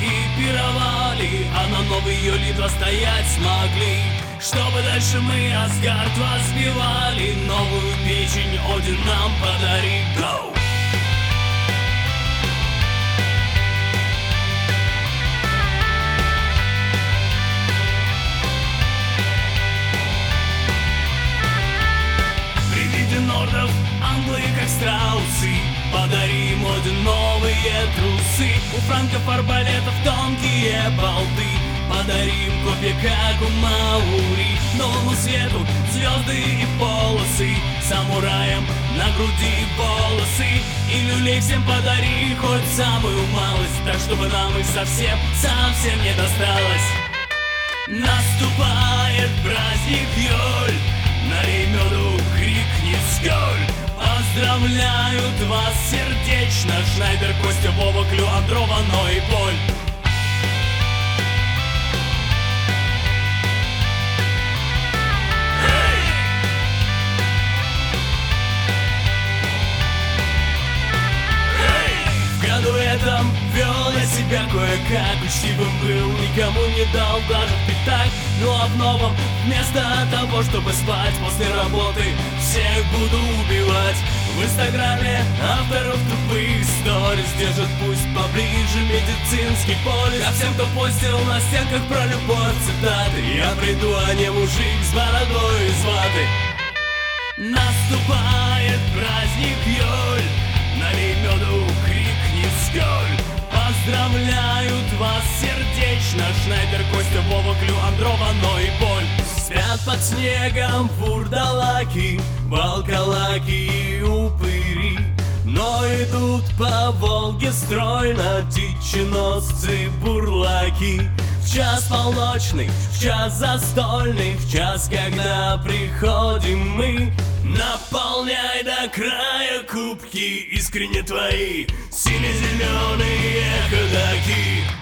Предки пировали, а на новый Йолитва стоять смогли. Чтобы дальше мы Асгард воспевали, новую печень Один нам подари. Go! При виде нордов англы, как страусы, подарим Один новые трусы. У франков арбалетов тонкие болты, подарим копья, как у Маури. Новому свету звезды и полосы, самураям на груди волосы. И люлей всем подари хоть самую малость, так чтобы нам их совсем не досталось. Наступает праздник Йоль, налей меду, крикни сколь. Поздравляют вас сердечно Шнайдер, Костя, Вова, Клю, Андрова, но и Поль. Этом вел я себя кое-как, учтивым был, никому не дал даже впитать. Ну а в новом, вместо того, чтобы спать после работы, всех буду убивать. В инстаграме авторов тупых сторис держат пусть поближе медицинский полис. А всем, кто постил на стенках про любовь цитаты, я приду, а не мужик с бородой из ваты. Наступает праздник Йоль, налей меду, крикни сколь. Поздравляют вас сердечно Шнайдер, Костя, Вова, Клю, Андрова, но и Поль. Спят под снегом вурдалаки, волколаки и упыри, но идут по Волге стройно дичиносцы бурлаки. В час полночный, в час застольный, в час, когда приходим мы, наполняй до края кубки искренне твои сине-зеленые ходаки.